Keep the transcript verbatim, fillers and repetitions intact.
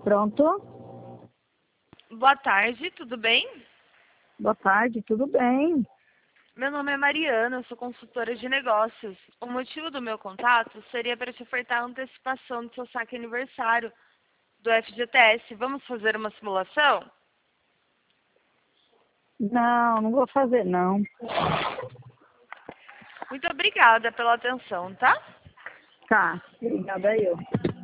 Pronto? Boa tarde, tudo bem? Boa tarde, tudo bem? Meu nome é Mariana, eu sou consultora de negócios. O motivo do meu contato seria para te ofertar a antecipação do seu saque aniversário do F G T S. Vamos fazer uma simulação? Não, não vou fazer não. Muito obrigada pela atenção, tá? Tá, obrigada eu.